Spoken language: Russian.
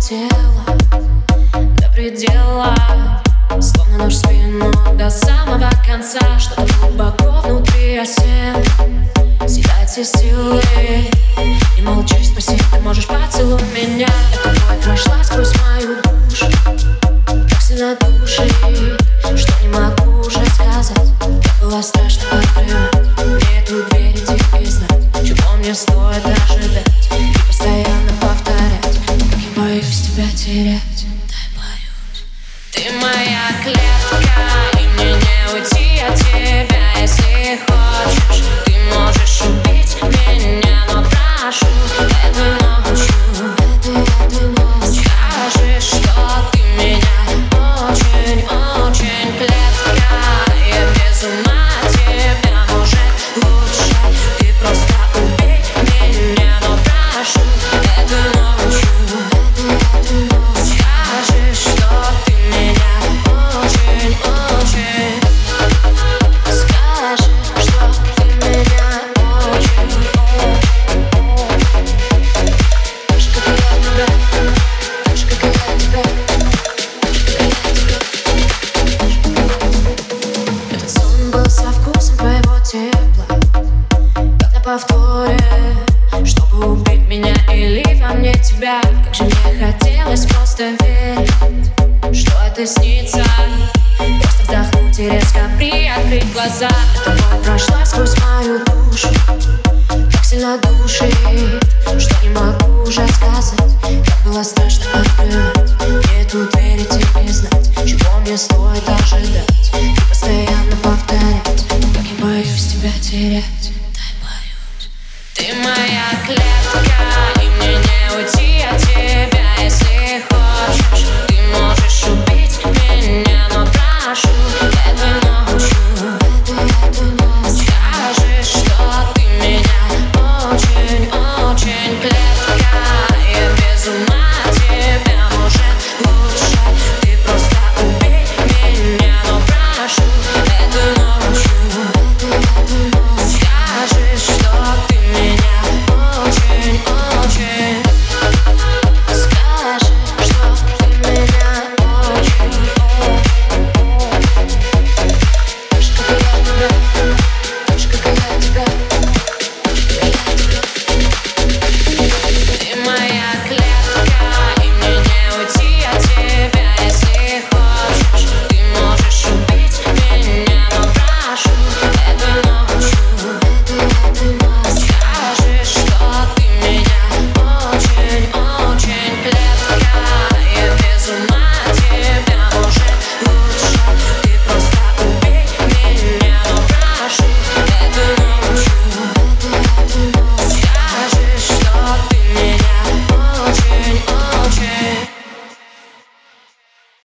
тела до предела, словно нож в спину до самого конца. Что-то глубоко внутри осел, съедает все силы. И молчи, спроси, ты можешь поцелуй меня. Эта боль прошла сквозь мою душу, так сильно душит, что не могу уже сказать. Как было страшно открывать мне эту дверь, идти и знать, чего мне стоит ожидать и постоянно повторять. Как я боюсь тебя терять, дай боюсь. Ты моя клетка, и мне не уйти от тебя. Если хочешь, ты можешь убить меня, но прошу, этой ночью скажи, что ты меня очень-очень клетка. Я без ума от тебя, может лучше ты просто убей меня, но прошу, этой ночью скажи, что ты меня очень-очень. Скажи, что ты меня очень. Так же, как и я тебя, так же, как и я тебя, этот сон был со вкусом твоего тепла, как на повторе, чтобы убить меня или во мне тебя. Как же мне хотелось просто верить, что это снится, просто вдохнуть и резко приоткрыть глаза. Эта боль прошла сквозь мою душу, так сильно душит, что не могу уже сказать. Как было страшно открывать мне эту дверь, идти и знать, чего мне стоит ожидать и постоянно повторять. Как я боюсь тебя терять, дай боюсь. Ты моя клетка.